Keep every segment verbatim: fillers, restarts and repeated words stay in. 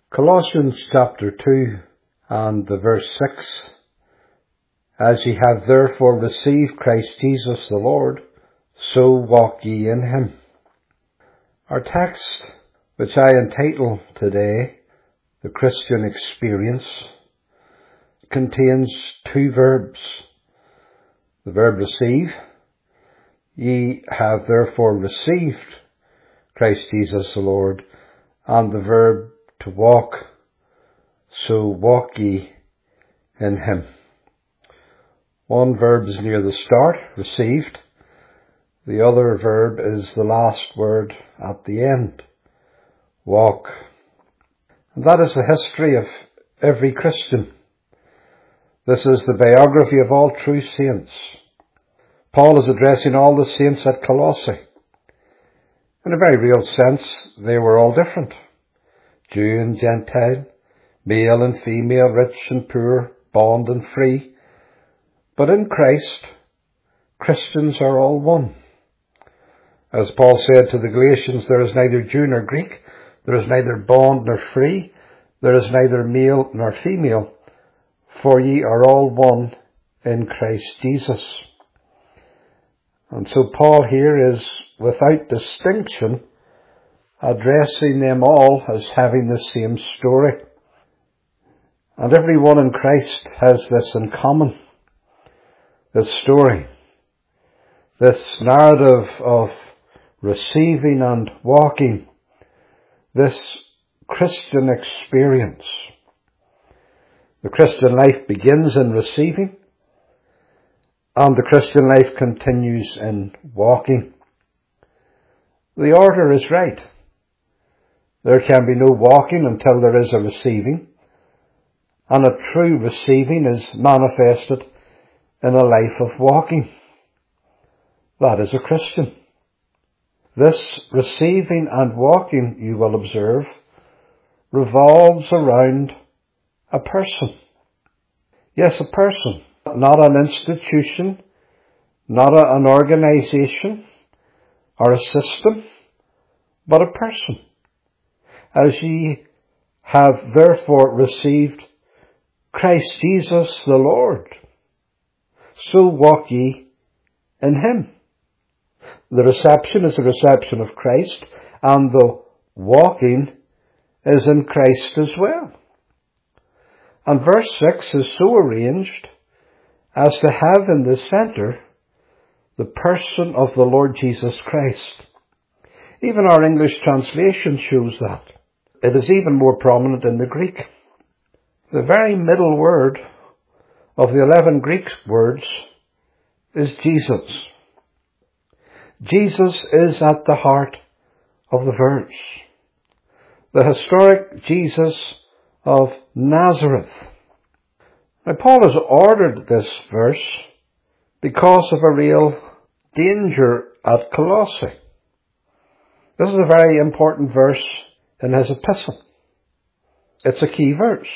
Colossians chapter two and the verse six. As ye have therefore received Christ Jesus the Lord, so walk ye in him. Our text, which I entitle today, The Christian Experience, contains two verbs. The verb receive. Ye have therefore received Christ Jesus the Lord, and the verb to walk. So walk ye in him. One verb is near the start, received. The other verb is the last word at the end, walk. And that is the history of every Christian. This is the biography of all true saints. Paul is addressing all the saints at Colossae. In a very real sense, they were all different. Jew and Gentile, male and female, rich and poor, bond and free. But in Christ, Christians are all one. As Paul said to the Galatians, there is neither Jew nor Greek, there is neither bond nor free, there is neither male nor female, for ye are all one in Christ Jesus. And so Paul here is, without distinction, addressing them all as having the same story. And everyone in Christ has this in common. This story. This narrative of receiving and walking. This Christian experience. The Christian life begins in receiving, and the Christian life continues in walking. The order is right. There can be no walking until there is a receiving, and a true receiving is manifested in a life of walking. That is a Christian. This receiving and walking, you will observe, revolves around a person. Yes, a person. Not an institution, not a, an organization or a system, but a person. As ye have therefore received Christ Jesus the Lord, so walk ye in him. The reception is the reception of Christ, and the walking is in Christ as well. And verse six is so arranged as to have in the centre the person of the Lord Jesus Christ. Even our English translation shows that. It is even more prominent in the Greek. The very middle word of the eleven Greek words is Jesus. Jesus is at the heart of the verse. The historic Jesus of Nazareth. Now, Paul has ordered this verse because of a real danger at Colossae. This is a very important verse in his epistle. It's a key verse.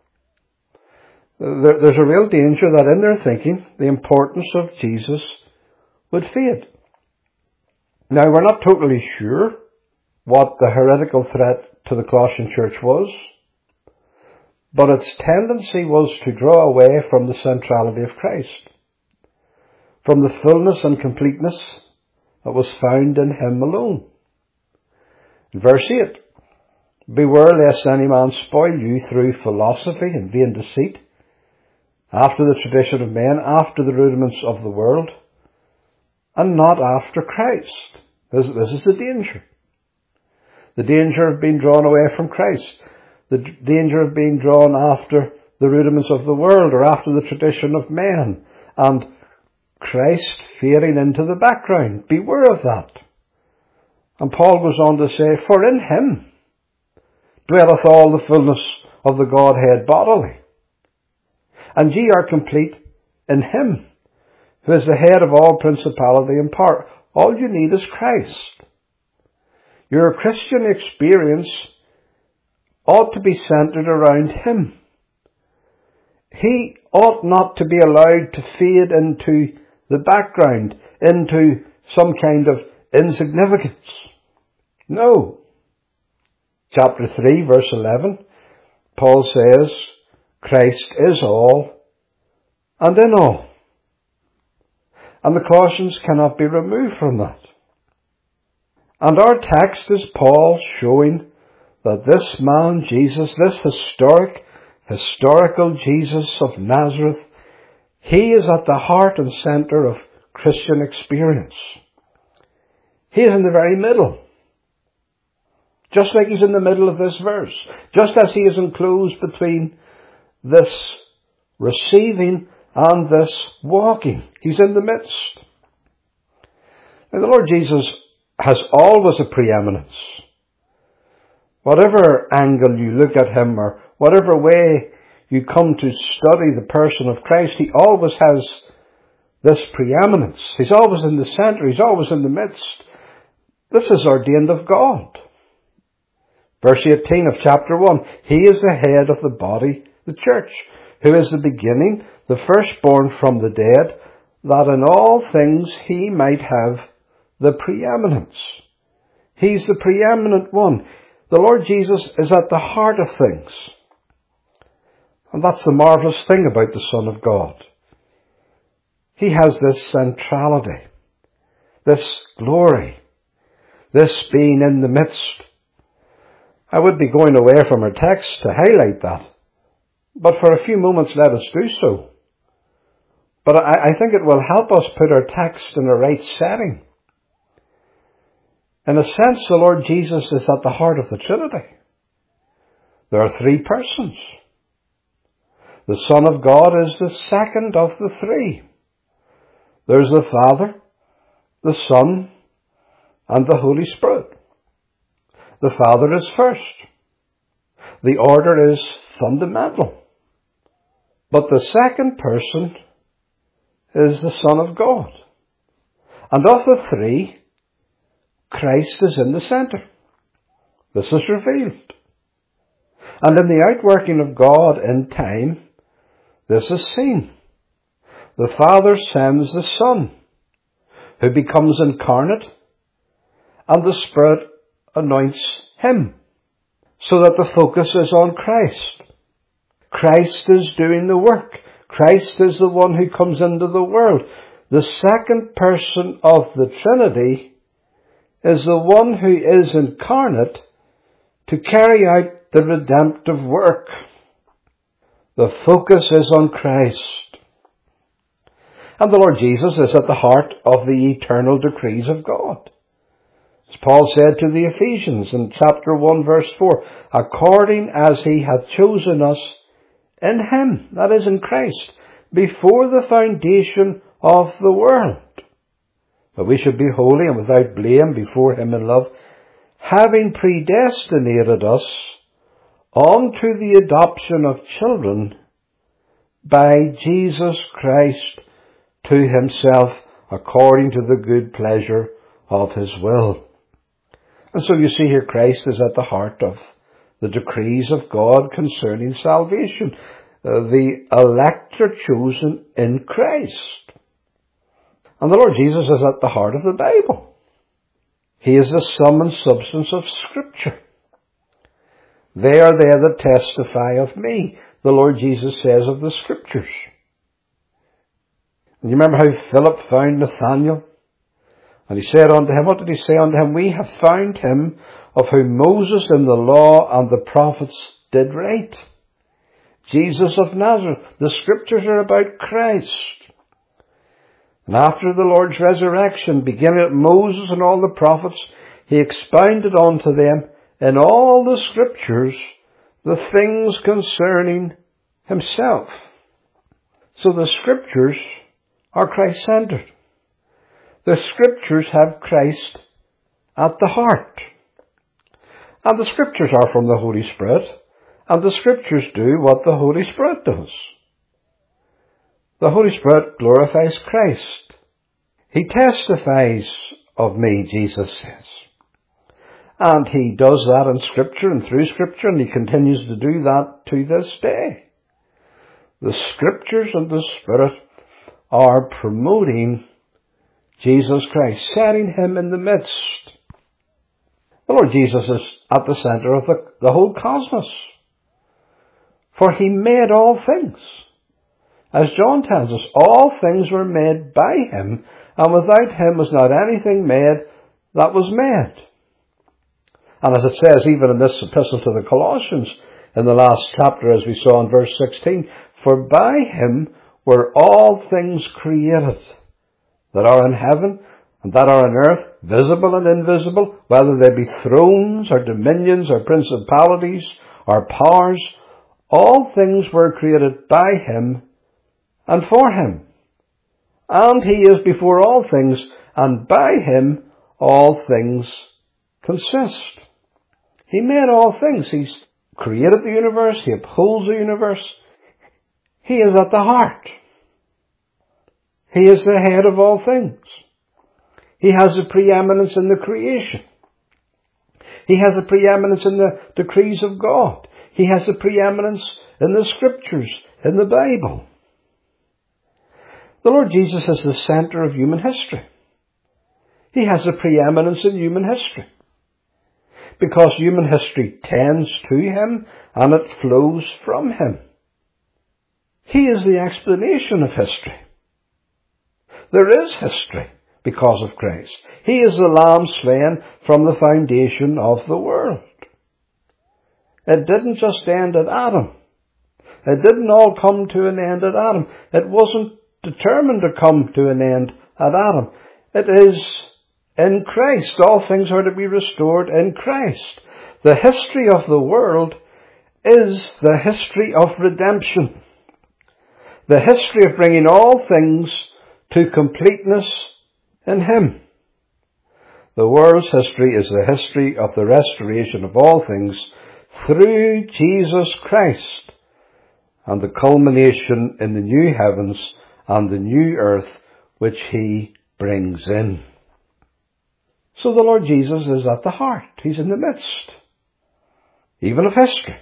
There, there's a real danger that in their thinking, the importance of Jesus would fade. Now, we're not totally sure what the heretical threat to the Colossian church was, but its tendency was to draw away from the centrality of Christ, from the fullness and completeness that was found in him alone. In verse eight, beware lest any man spoil you through philosophy and vain deceit, after the tradition of men, after the rudiments of the world, and not after Christ. This, this is the danger. The danger of being drawn away from Christ. The danger of being drawn after the rudiments of the world or after the tradition of men, and Christ fading into the background. Beware of that. And Paul goes on to say, for in him dwelleth all the fullness of the Godhead bodily. And ye are complete in him, who is the head of all principality and power. All you need is Christ. Your Christian experience ought to be centered around him. He ought not to be allowed to fade into the background, into some kind of insignificance. No. Chapter three, verse eleven, Paul says Christ is all and in all. And the Colossians cannot be removed from that. And our text is Paul showing that this man, Jesus, this historic, historical Jesus of Nazareth, he is at the heart and centre of Christian experience. He is in the very middle. Just like he's in the middle of this verse. Just as he is enclosed between this receiving and this walking. He's in the midst. Now, the Lord Jesus has always a preeminence. Whatever angle you look at him, or whatever way you come to study the person of Christ, he always has this preeminence. He's always in the centre. He's always in the midst. This is ordained of God. Verse eighteen of chapter one, he is the head of the body, the church, who is the beginning, the firstborn from the dead, that in all things he might have the preeminence. He's the preeminent one. The Lord Jesus is at the heart of things. And that's the marvellous thing about the Son of God. He has this centrality, this glory, this being in the midst. I would be going away from our text to highlight that. But for a few moments, let us do so. But I, I think it will help us put our text in the right setting. In a sense, the Lord Jesus is at the heart of the Trinity. There are three persons. The Son of God is the second of the three. There's the Father, the Son, and the Holy Spirit. The Father is first. The order is fundamental. But the second person is the Son of God. And of the three, Christ is in the centre. This is revealed. And in the outworking of God in time, this is seen. The Father sends the Son, who becomes incarnate, and the Spirit anoints him, so that the focus is on Christ. Christ is doing the work. Christ is the one who comes into the world. The second person of the Trinity is the one who is incarnate to carry out the redemptive work. The focus is on Christ. And the Lord Jesus is at the heart of the eternal decrees of God. As Paul said to the Ephesians in chapter one verse four, according as he hath chosen us in him, that is in Christ, before the foundation of the world, that we should be holy and without blame before him in love, having predestinated us unto the adoption of children by Jesus Christ to himself, according to the good pleasure of his will. And so you see here, Christ is at the heart of the decrees of God concerning salvation. Uh, the elect are chosen in Christ. And the Lord Jesus is at the heart of the Bible. He is the sum and substance of Scripture. They are they that testify of me, the Lord Jesus says of the Scriptures. And you remember how Philip found Nathanael? And he said unto him, what did he say unto him? We have found him of whom Moses in the law and the prophets did write. Jesus of Nazareth. The Scriptures are about Christ. And after the Lord's resurrection, beginning at Moses and all the prophets, he expounded unto them in all the Scriptures the things concerning himself. So the Scriptures are Christ-centered. The Scriptures have Christ at the heart. And the Scriptures are from the Holy Spirit, and the Scriptures do what the Holy Spirit does. The Holy Spirit glorifies Christ. He testifies of me, Jesus says. And he does that in Scripture and through Scripture, and he continues to do that to this day. The Scriptures and the Spirit are promoting Jesus Christ, setting him in the midst. The Lord Jesus is at the centre of the, the whole cosmos. For he made all things. As John tells us, all things were made by him, and without him was not anything made that was made. And as it says even in this epistle to the Colossians, in the last chapter, as we saw in verse sixteen, for by him were all things created, that are in heaven and that are on earth, visible and invisible, whether they be thrones or dominions or principalities or powers. All things were created by him and for him. And he is before all things, and by him all things consist. He made all things. He's created the universe. He upholds the universe. He is at the heart. He is the head of all things. He has a preeminence in the creation. He has a preeminence in the decrees of God. He has a preeminence in the scriptures, in the Bible. The Lord Jesus is the centre of human history. He has a preeminence in human history, because human history tends to him and it flows from him. He is the explanation of history. There is history because of Christ. He is the Lamb slain from the foundation of the world. It didn't just end at Adam. It didn't all come to an end at Adam. It wasn't determined to come to an end at Adam. It is in Christ. All things are to be restored in Christ. The history of the world is the history of redemption. The history of bringing all things to completeness in him. The world's history is the history of the restoration of all things through Jesus Christ, and the culmination in the new heavens and the new earth which he brings in. So the Lord Jesus is at the heart. He's in the midst, even of history.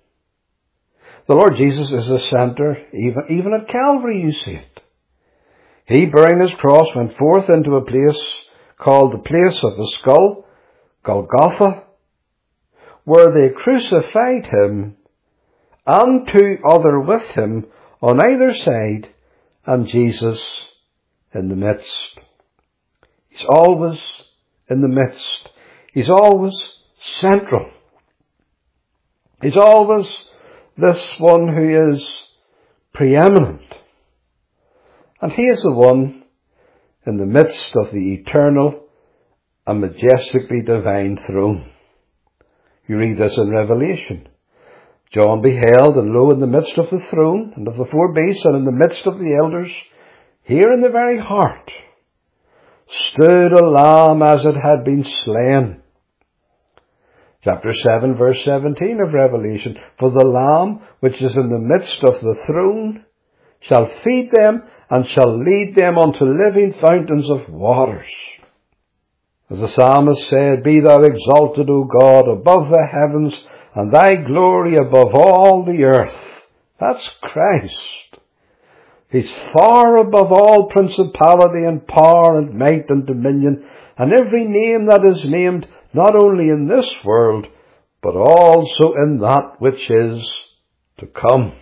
The Lord Jesus is the centre, even, even at Calvary you see it. He, bearing his cross, went forth into a place called the place of the skull, Golgotha, where they crucified him and two other with him on either side, and Jesus in the midst. He's always in the midst. He's always central. He's always this one who is preeminent. And he is the one in the midst of the eternal and majestically divine throne. You read this in Revelation. John beheld, and lo, in the midst of the throne and of the four beasts, and in the midst of the elders, here in the very heart, stood a lamb as it had been slain. Chapter seven, verse seventeen of Revelation. For the Lamb which is in the midst of the throne shall feed them, and shall lead them unto living fountains of waters. As the psalmist said, Be thou exalted, O God, above the heavens, and thy glory above all the earth. That's Christ. He's far above all principality and power and might and dominion, and every name that is named, not only in this world, but also in that which is to come.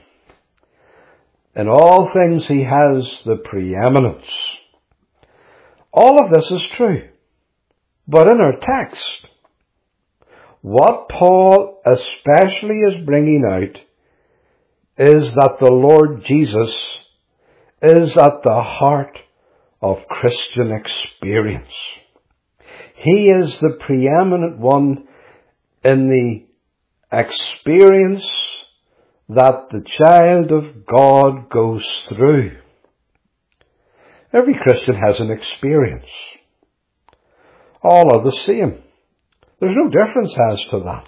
In all things he has the preeminence. All of this is true. But in our text, what Paul especially is bringing out is that the Lord Jesus is at the heart of Christian experience. He is the preeminent one in the experience that the child of God goes through. Every Christian has an experience. All are the same. There's no difference as to that.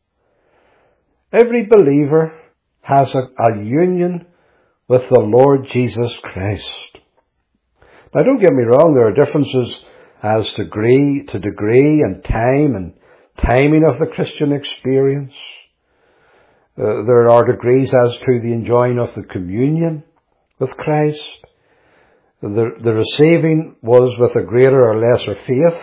Every believer has a, a union with the Lord Jesus Christ. Now don't get me wrong, there are differences as degree to degree and time and timing of the Christian experience. Uh, there are degrees as to the enjoying of the communion with Christ. The, the receiving was with a greater or lesser faith.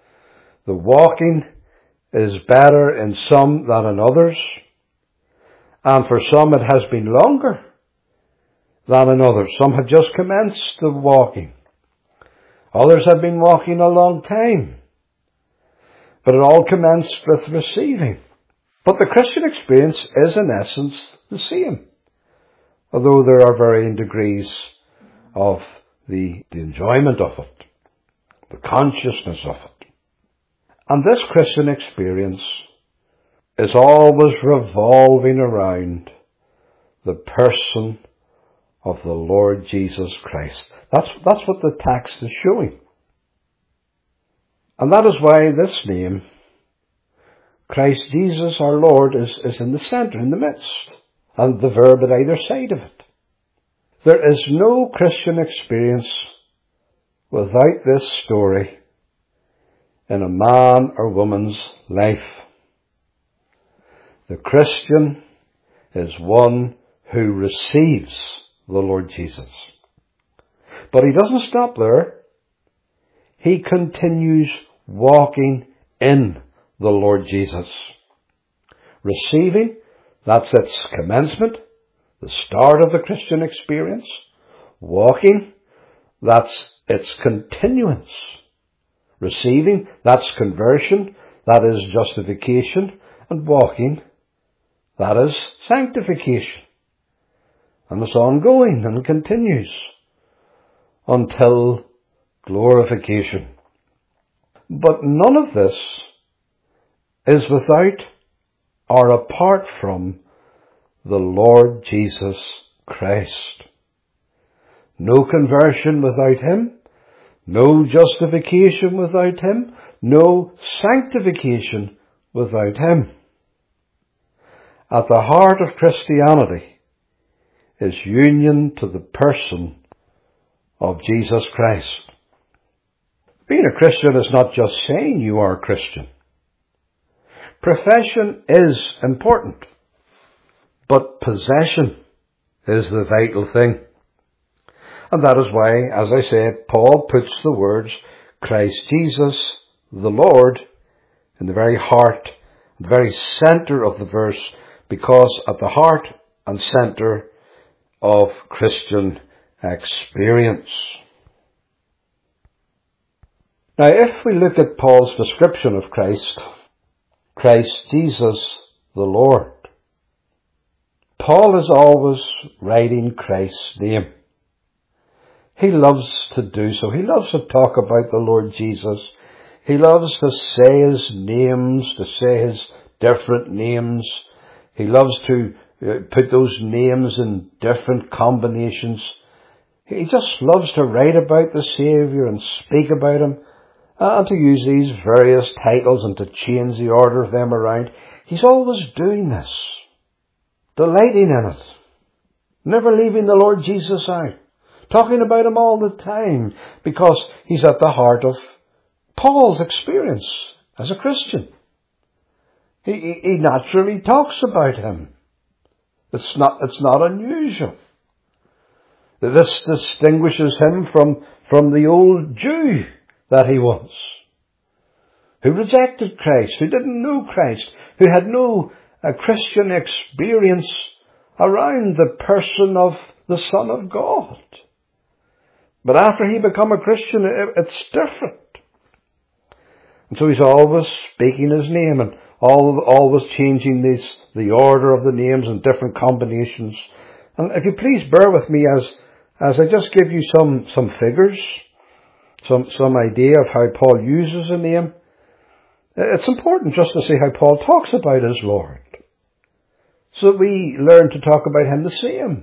The walking is better in some than in others. And for some it has been longer than in others. Some have just commenced the walking. Others have been walking a long time. But it all commenced with receiving. But the Christian experience is in essence the same, although there are varying degrees of the, the enjoyment of it, the consciousness of it. And this Christian experience is always revolving around the person of the Lord Jesus Christ. That's, that's what the text is showing. And that is why this name, Christ Jesus our Lord, is, is in the centre, in the midst, and the verb at either side of it. There is no Christian experience without this story in a man or woman's life. The Christian is one who receives the Lord Jesus. But he doesn't stop there. He continues walking in the Lord Jesus. Receiving, that's its commencement, the start of the Christian experience. Walking, that's its continuance. Receiving, that's conversion, that is justification. And walking, that is sanctification. And it's ongoing and continues until glorification. But none of this is without or apart from the Lord Jesus Christ. No conversion without Him, no justification without Him, no sanctification without Him. At the heart of Christianity is union to the person of Jesus Christ. Being a Christian is not just saying you are a Christian. Profession is important, but possession is the vital thing. And that is why, as I said, Paul puts the words Christ Jesus the Lord in the very heart, the very centre of the verse, because at the heart and centre of Christian experience. Now, if we look at Paul's description of Christ, Christ Jesus the Lord, Paul is always writing Christ's name. He loves to do so. He loves to talk about the Lord Jesus. He loves to say His names, to say His different names. He loves to put those names in different combinations. He just loves to write about the Saviour and speak about Him, and to use these various titles and to change the order of them around. He's always doing this, delighting in it, never leaving the Lord Jesus out, talking about Him all the time, because He's at the heart of Paul's experience as a Christian. He, he, he naturally talks about Him. It's not, it's not unusual. This distinguishes Him from, from the old Jew that he was, who rejected Christ, who didn't know Christ, who had no uh, Christian experience around the person of the Son of God. But after he became a Christian, it, it's different. And so he's always speaking His name and all, always changing this, the order of the names and different combinations. And if you please bear with me as, as I just give you some, some figures, Some, some idea of how Paul uses a name. It's important just to see how Paul talks about his Lord, so that we learn to talk about Him the same.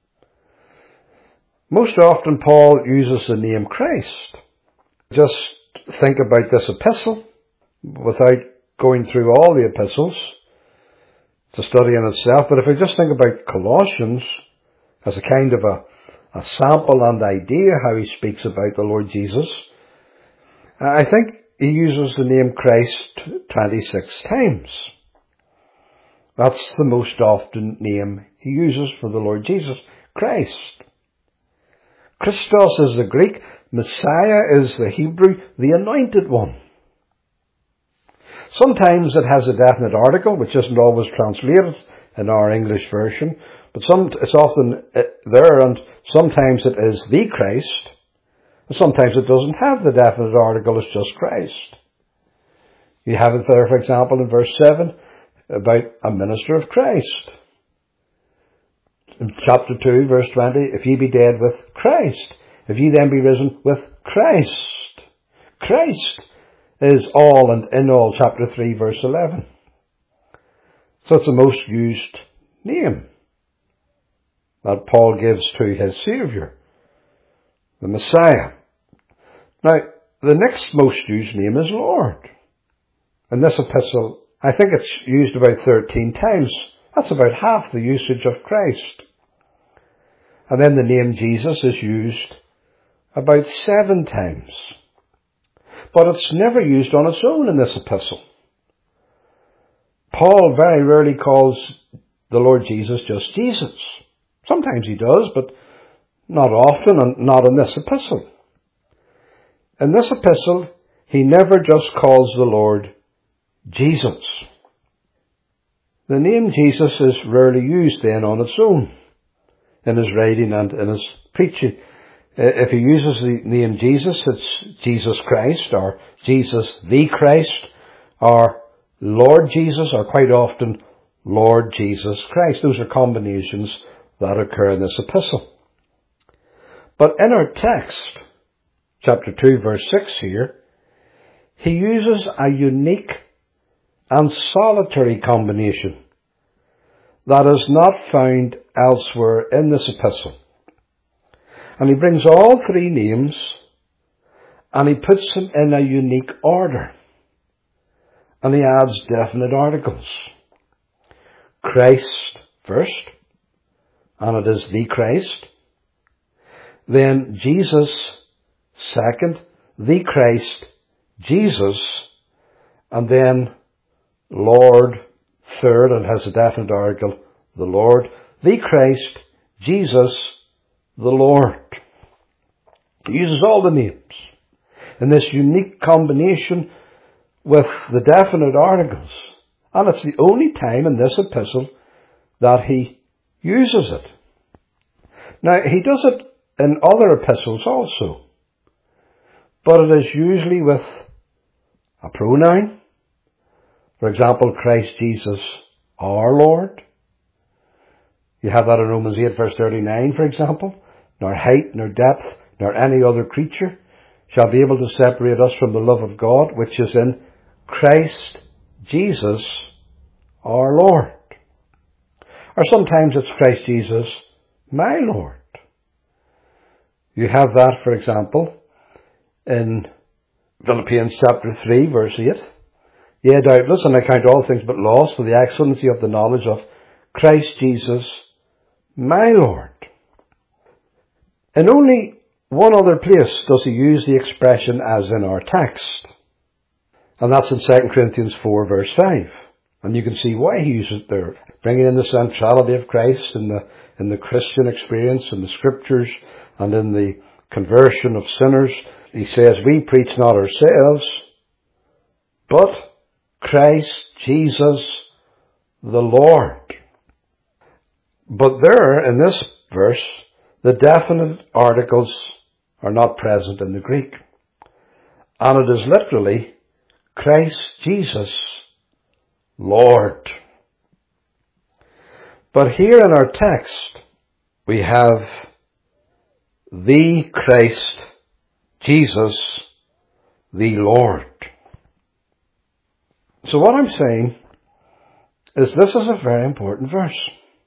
Most often Paul uses the name Christ. Just think about this epistle, without going through all the epistles. It's a study in itself, but if we just think about Colossians as a kind of a a sample and idea how he speaks about the Lord Jesus, I think he uses the name Christ twenty-six times. That's the most often name he uses for the Lord Jesus, Christ. Christos is the Greek, Messiah is the Hebrew, the Anointed One. Sometimes it has a definite article, which isn't always translated in our English version, but some, it's often there, and sometimes it is the Christ, and sometimes it doesn't have the definite article, it's just Christ. You have it there, for example, in verse seven, about a minister of Christ. In chapter two, verse twenty, if ye be dead with Christ, if ye then be risen with Christ. Christ is all and in all, chapter three, verse eleven. So it's the most used name that Paul gives to his Saviour, the Messiah. Now, the next most used name is Lord. In this epistle, I think it's used about thirteen times. That's about half the usage of Christ. And then the name Jesus is used about seven times. But it's never used on its own in this epistle. Paul very rarely calls the Lord Jesus just Jesus. Sometimes he does, but not often, and not in this epistle. In this epistle, he never just calls the Lord Jesus. The name Jesus is rarely used then on its own in his writing and in his preaching. If he uses the name Jesus, it's Jesus Christ, or Jesus the Christ, or Lord Jesus, or quite often Lord Jesus Christ. Those are combinations that occur in this epistle. But in our text, chapter two, verse six here, he uses a unique and solitary combination that is not found elsewhere in this epistle. And he brings all three names and he puts them in a unique order. And he adds definite articles. Christ first, and it is the Christ. Then Jesus second, the Christ, Jesus, and then Lord third, and has a definite article, the Lord, the Christ, Jesus, the Lord. He uses all the names in this unique combination with the definite articles. And it's the only time in this epistle that he uses it. Now, he does it in other epistles also. But it is usually with a pronoun. For example, Christ Jesus, our Lord. You have that in Romans eight, verse thirty-nine, for example. Nor height, nor depth, nor any other creature shall be able to separate us from the love of God, which is in Christ Jesus, our Lord. Or sometimes it's Christ Jesus, my Lord. You have that, for example, in Philippians chapter three, verse eight. Yea, doubtless, and I count all things but loss for the excellency of the knowledge of Christ Jesus, my Lord. In only one other place does he use the expression as in our text. And that's in Second Corinthians four, verse five. And you can see why he uses it there. Bringing in the centrality of Christ in the, in the Christian experience, in the scriptures, and in the conversion of sinners. He says, we preach not ourselves, but Christ Jesus the Lord. But there, in this verse, the definite articles are not present in the Greek. And it is literally Christ Jesus, Lord. But here in our text, we have the Christ Jesus, the Lord. So what I'm saying is this is a very important verse.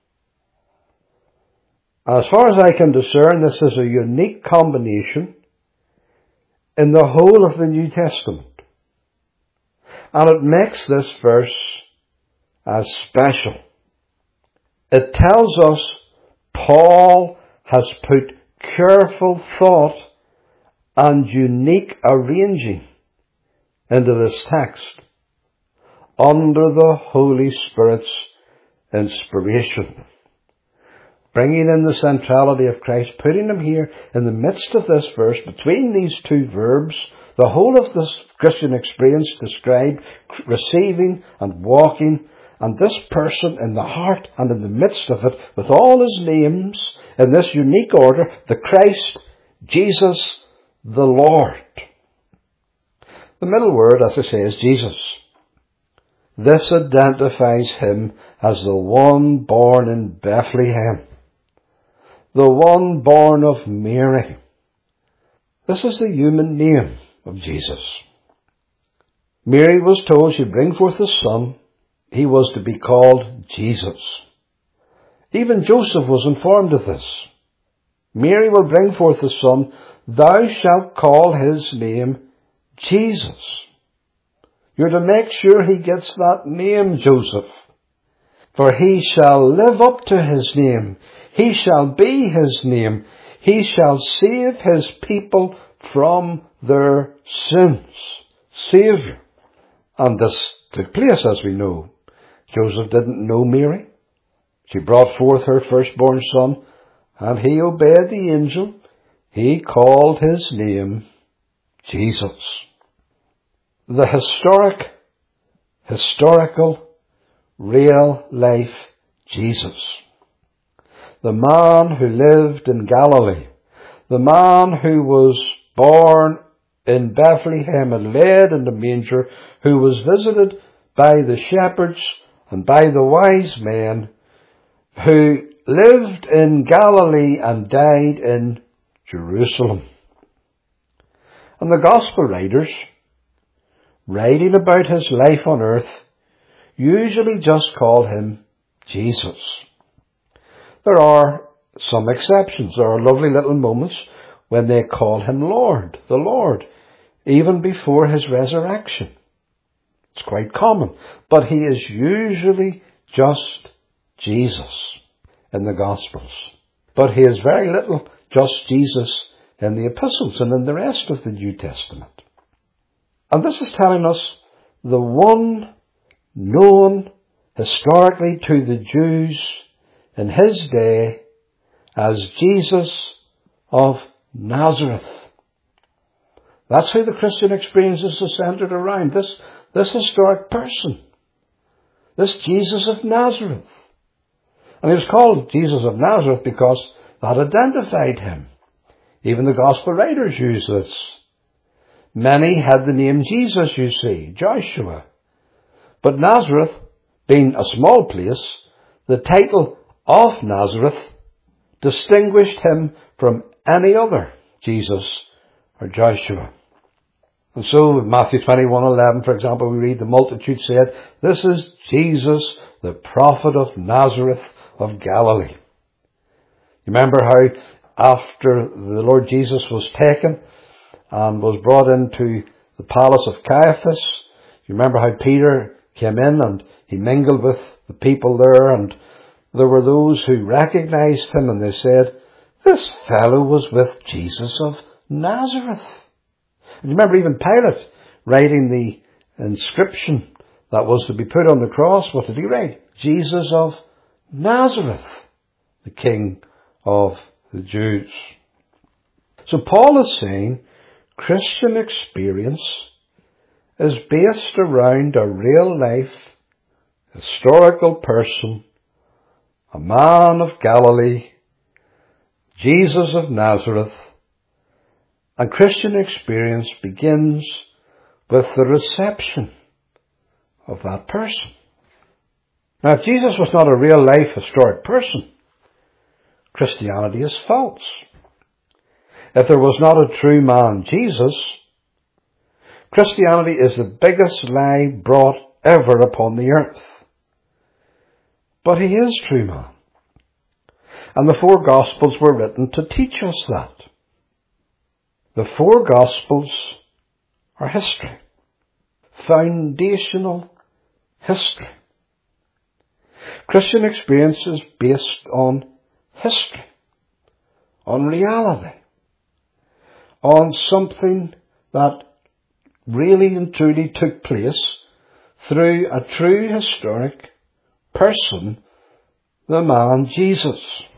As far as I can discern, this is a unique combination in the whole of the New Testament. And it makes this verse as special. It tells us Paul has put careful thought and unique arranging into this text under the Holy Spirit's inspiration. Bringing in the centrality of Christ, putting him here in the midst of this verse, between these two verbs, the whole of this Christian experience described receiving and walking And this person in the heart and in the midst of it, with all his names in this unique order, the Christ, Jesus, the Lord. The middle word, as I say, is Jesus. This identifies him as the one born in Bethlehem, the one born of Mary. This is the human name of Jesus. Mary was told she'd bring forth a son. He was to be called Jesus. Even Joseph was informed of this. Mary will bring forth a son. Thou shalt call his name Jesus. You're to make sure he gets that name, Joseph. For he shall live up to his name. He shall be his name. He shall save his people from their sins. Saviour. And this took place, as we know. Joseph didn't know Mary. She brought forth her firstborn son, and he obeyed the angel. He called his name Jesus. The historic, historical, real life Jesus. The man who lived in Galilee. The man who was born in Bethlehem and laid in the manger, who was visited by the shepherds and by the wise men, who lived in Galilee and died in Jerusalem. And the gospel writers, writing about his life on earth, usually just call him Jesus. There are some exceptions. There are lovely little moments when they call him Lord, the Lord, even before his resurrection. It's quite common, but he is usually just Jesus in the Gospels. But he is very little just Jesus in the epistles and in the rest of the New Testament. And this is telling us the one known historically to the Jews in his day as Jesus of Nazareth. That's who the Christian experience is centered around. This, this historic person. This Jesus of Nazareth. And he was called Jesus of Nazareth because that identified him. Even the gospel writers use this. Many had the name Jesus, you see, Joshua. But Nazareth, being a small place, the title of Nazareth distinguished him from any other Jesus or Joshua. And so in Matthew twenty-one eleven, for example, we read the multitude said, "This is Jesus, the prophet of Nazareth of Galilee." You remember how after the Lord Jesus was taken and was brought into the palace of Caiaphas, you remember how Peter came in and he mingled with the people there, and there were those who recognized him and they said, "This fellow was with Jesus of Nazareth." And you remember even Pilate writing the inscription that was to be put on the cross. What did he write? Jesus of Nazareth, the King of the Jews. So Paul is saying Christian experience is based around a real life, historical person, a man of Galilee, Jesus of Nazareth, and Christian experience begins with the reception of that person. Now, if Jesus was not a real life historic person, Christianity is false. If there was not a true man, Jesus, Christianity is the biggest lie brought ever upon the earth. But he is true man. And the four Gospels were written to teach us that. The four Gospels are history. Foundational history. Christian experience is based on history, on reality, on something that really and truly took place through a true historic person, the man Jesus.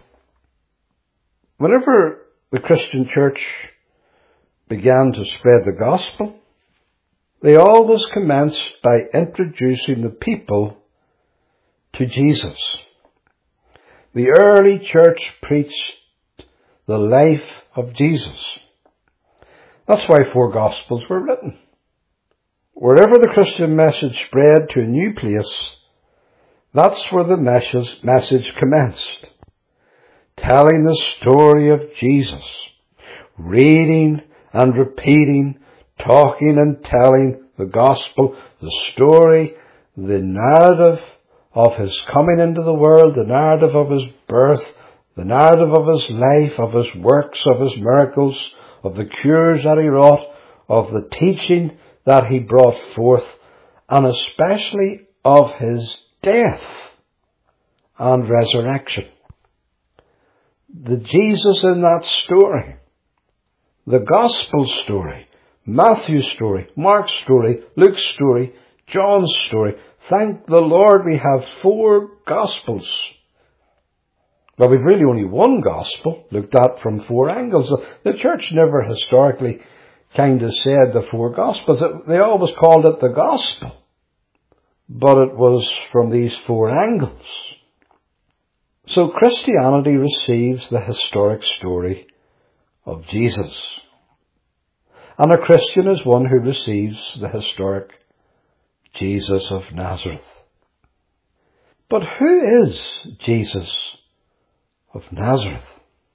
Whenever the Christian church began to spread the gospel, they always commenced by introducing the people to Jesus. The early church preached the life of Jesus. That's why four Gospels were written. Wherever the Christian message spread to a new place, that's where the message, message commenced. Telling the story of Jesus. Reading and repeating, talking and telling the Gospel, the story, the narrative of His coming into the world, the narrative of His birth, the narrative of His life, of His works, of His miracles, of the cures that He wrought, of the teaching that He brought forth, and especially of His death and resurrection. The Jesus in that story, the Gospel story, Matthew's story, Mark's story, Luke's story, John's story. Thank the Lord we have four Gospels. Well, we've really only one Gospel, looked at from four angles. The church never historically kind of said the four Gospels. They always called it the Gospel. But it was from these four angles. So Christianity receives the historic story of Jesus. And a Christian is one who receives the historic Jesus of Nazareth. But who is Jesus of Nazareth?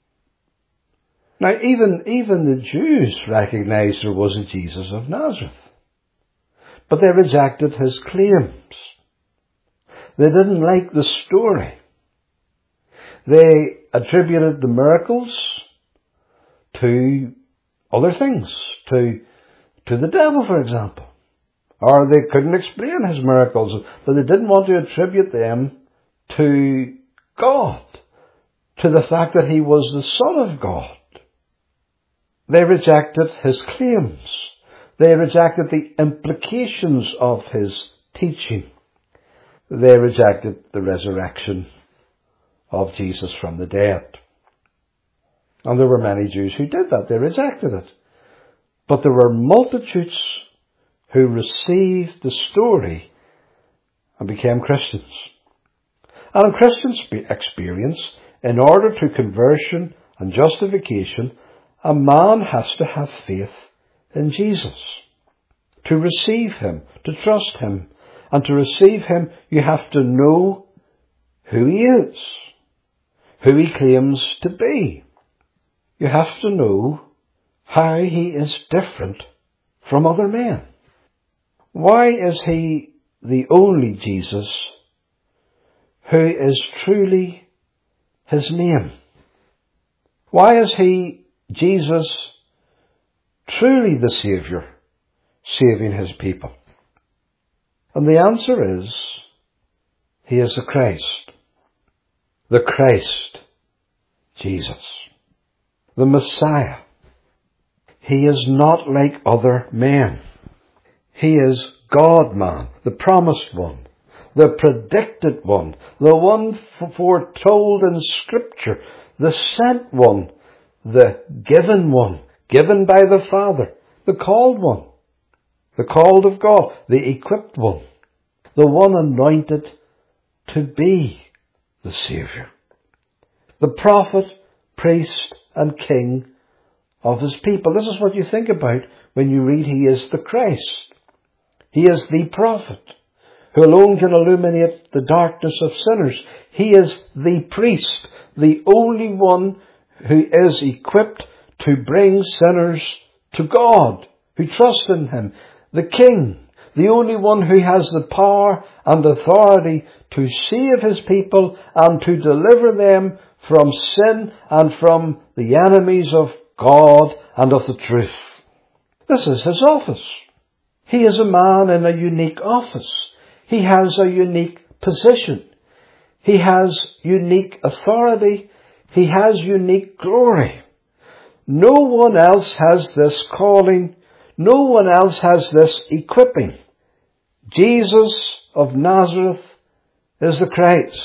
Now, even, even the Jews recognized there was a Jesus of Nazareth. But they rejected his claims. They didn't like the story. They attributed the miracles to other things, to, to the devil, for example. Or they couldn't explain his miracles, but they didn't want to attribute them to God, to the fact that he was the Son of God. They rejected his claims. They rejected the implications of his teaching. They rejected the resurrection of Jesus from the dead. And there were many Jews who did that. They rejected it. But there were multitudes who received the story and became Christians. And in Christian experience, in order to conversion and justification, a man has to have faith in Jesus. To receive him, to trust him, and to receive him, you have to know who he is, who he claims to be. You have to know how he is different from other men. Why is he the only Jesus who is truly his name? Why is he, Jesus, truly the Saviour, saving his people? And the answer is, he is the Christ. The Christ, Jesus. The Messiah. He is not like other men. He is God-man, the promised one, the predicted one, the one foretold in Scripture, the sent one, the given one, given by the Father, the called one, the called of God, the equipped one, the one anointed to be the Saviour, the prophet, priest, and king of his people. This is what you think about when you read he is the Christ. He is the prophet who alone can illuminate the darkness of sinners. He is the priest, the only one who is equipped to bring sinners to God, who trust in him. The king, the only one who has the power and authority to save his people and to deliver them from sin and from the enemies of God and of the truth. This is his office. He is a man in a unique office. He has a unique position. He has unique authority. He has unique glory. No one else has this calling. No one else has this equipping. Jesus of Nazareth is the Christ.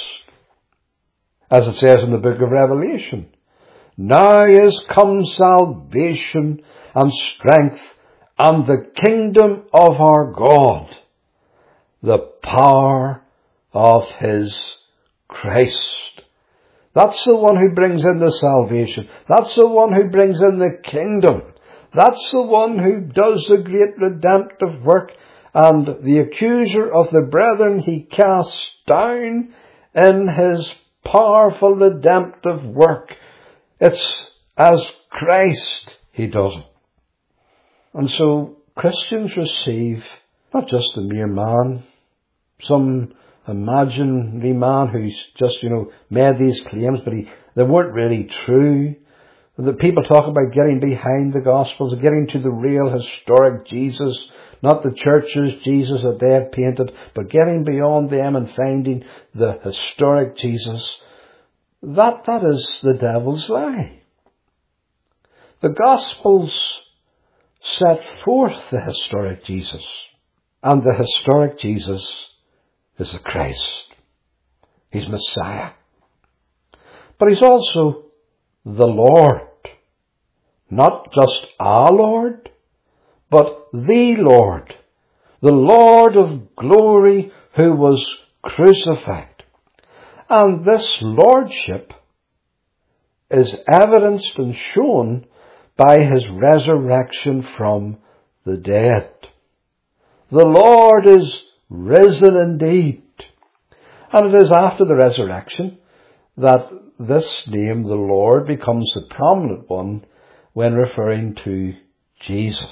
As it says in the book of Revelation, now is come salvation and strength and the kingdom of our God, the power of his Christ. That's the one who brings in the salvation. That's the one who brings in the kingdom. That's the one who does the great redemptive work. And the accuser of the brethren he casts down in his powerful redemptive work. It's as Christ he does it. And so Christians receive not just a mere man, some imaginary man who's just, you know, made these claims, but he, they weren't really true. The people talk about getting behind the Gospels, getting to the real historic Jesus, not the churches Jesus that they have painted, but getting beyond them and finding the historic Jesus. That, that is the devil's lie. The Gospels set forth the historic Jesus, and the historic Jesus is the Christ. He's Messiah. But he's also the Lord. Not just our Lord, but the Lord. The Lord of glory who was crucified. And this lordship is evidenced and shown by his resurrection from the dead. The Lord is risen indeed. And it is after the resurrection that this name, the Lord, becomes the prominent one when referring to Jesus.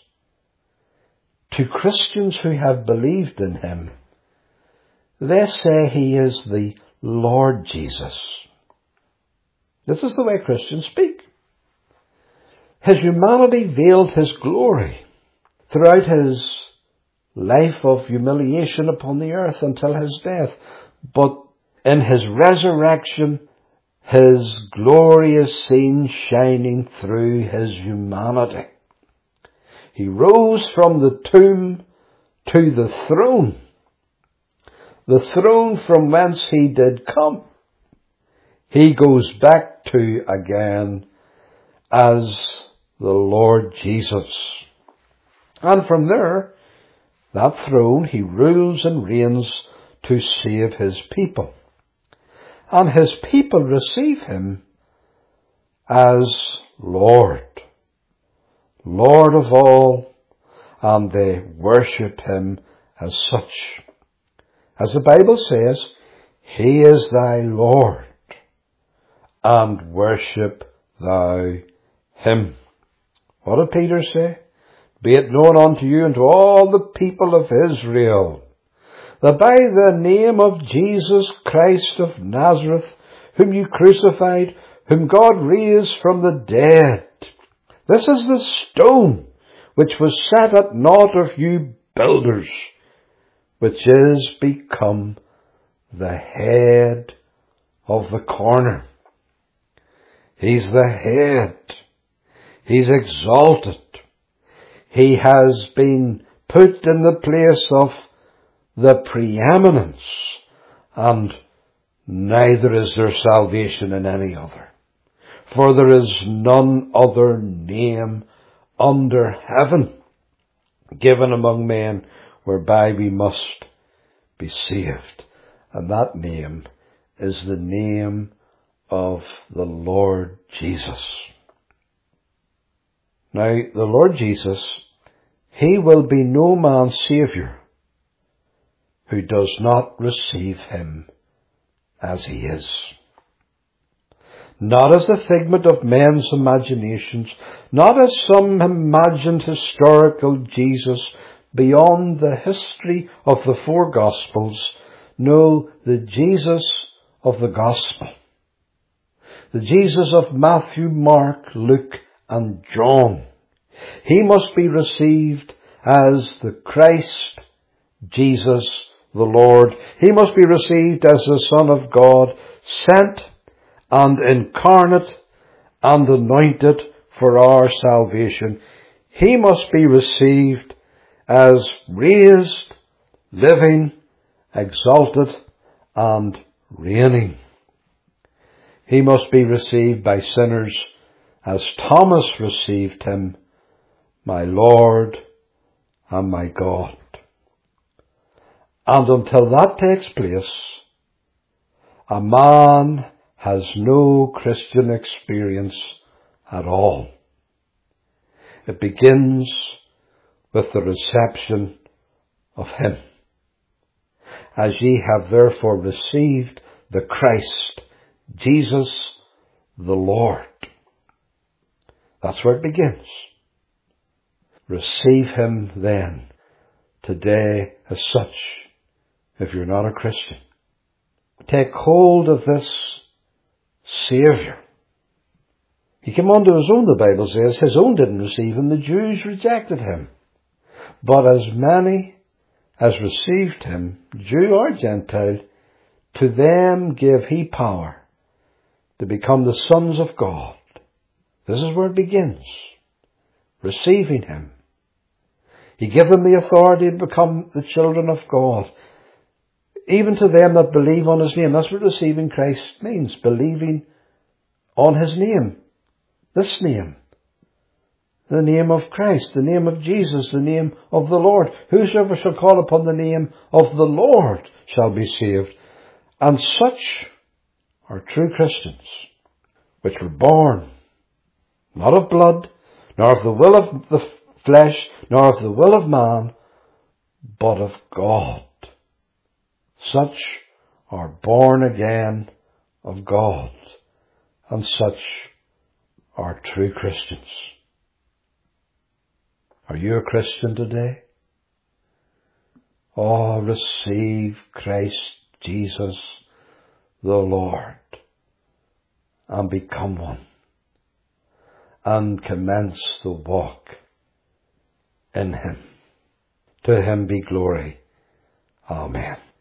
To Christians who have believed in him, they say he is the Lord Jesus. This is the way Christians speak. His humanity veiled his glory throughout his life of humiliation upon the earth until his death. But in his resurrection, his glory is seen shining through his humanity. He rose from the tomb to the throne, the throne from whence he did come. He goes back to again as the Lord Jesus. And from there, that throne, he rules and reigns to save his people. And his people receive him as Lord, Lord of all, and they worship him as such. As the Bible says, he is thy Lord, and worship thou him. What did Peter say? Be it known unto you and to all the people of Israel, that by the name of Jesus Christ of Nazareth, whom you crucified, whom God raised from the dead, this is the stone which was set at naught of you builders, which is become the head of the corner. He's the head. He's exalted. He has been put in the place of the preeminence, and neither is there salvation in any other. For there is none other name under heaven given among men whereby we must be saved. And that name is the name of the Lord Jesus. Now, the Lord Jesus, he will be no man's Saviour who does not receive him as he is. Not as a figment of men's imaginations, not as some imagined historical Jesus beyond the history of the four Gospels. No, the Jesus of the Gospel. The Jesus of Matthew, Mark, Luke, and John. He must be received as the Christ, Jesus, the Lord. He must be received as the Son of God, sent and incarnate and anointed for our salvation. He must be received as raised, living, exalted, and reigning. He must be received by sinners as Thomas received him, my Lord and my God. And until that takes place, a man has no Christian experience at all. It begins with the reception of Him. As ye have therefore received the Christ, Jesus the Lord. That's where it begins. Receive Him then, today as such, if you're not a Christian. Take hold of this Saviour. He came unto His own, the Bible says. His own didn't receive Him. The Jews rejected Him. But as many as received Him, Jew or Gentile, to them gave He power to become the sons of God. This is where it begins. Receiving Him. He gave them the authority to become the children of God. Even to them that believe on His name. That's what receiving Christ means. Believing on His name. This name. The name of Christ. The name of Jesus. The name of the Lord. Whosoever shall call upon the name of the Lord shall be saved. And such are true Christians, which were born not of blood, nor of the will of the flesh, nor of the will of man, but of God. Such are born again of God, and such are true Christians. Are you a Christian today? Oh, receive Christ Jesus the Lord and become one and commence the walk in Him. To Him be glory. Amen.